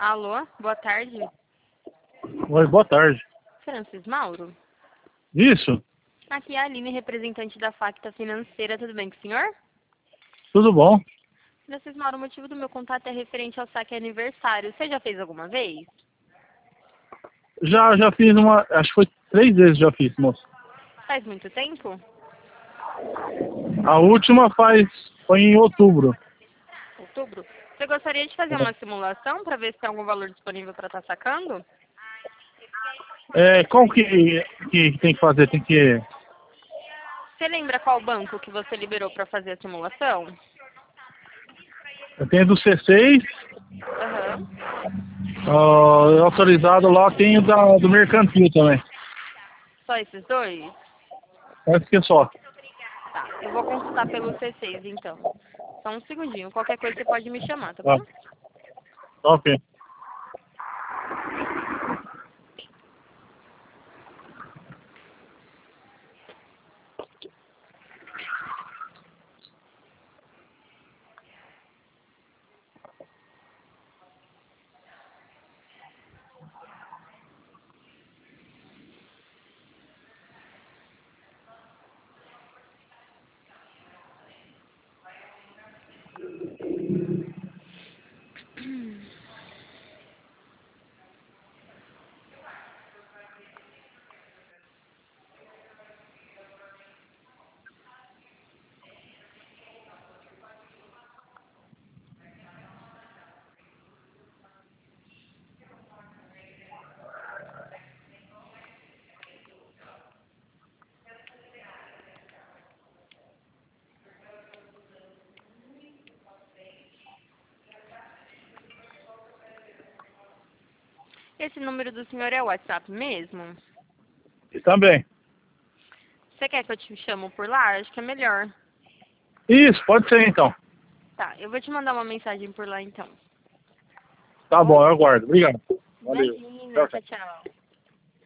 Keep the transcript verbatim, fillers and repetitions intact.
Alô, boa tarde. Oi, boa tarde. Francis Mauro? Isso, Aqui é a Aline, representante da Facta Financeira. Tudo bem com o senhor? tudo bom? Francis Mauro, o motivo do meu contato é referente ao saque aniversário. Você já fez alguma vez? Já, já fiz uma, acho que foi três vezes já fiz, moço. Faz muito tempo? A última faz, foi em outubro. Outubro? Você gostaria de fazer uma simulação para ver se tem algum valor disponível para estar sacando? É, qual que, que tem que fazer? Tem que, Você lembra qual banco que você liberou para fazer a simulação? eu tenho do C seis, Aham. ó, autorizado lá, tenho da, do Mercantil também. Só esses dois? Acho que é só. Tá, eu vou consultar pelo C seis então. Só um segundinho, qualquer coisa você pode me chamar, tá Tá, bom? tá ok. Esse número do senhor é o WhatsApp mesmo? E também. Você quer que eu te chamo por lá? Acho que é melhor. Isso, pode ser então. Tá, eu vou te mandar uma mensagem por lá então. Tá bom, eu aguardo. Obrigado. Valeu. Imagina, Tchau, tchau. tchau, tchau.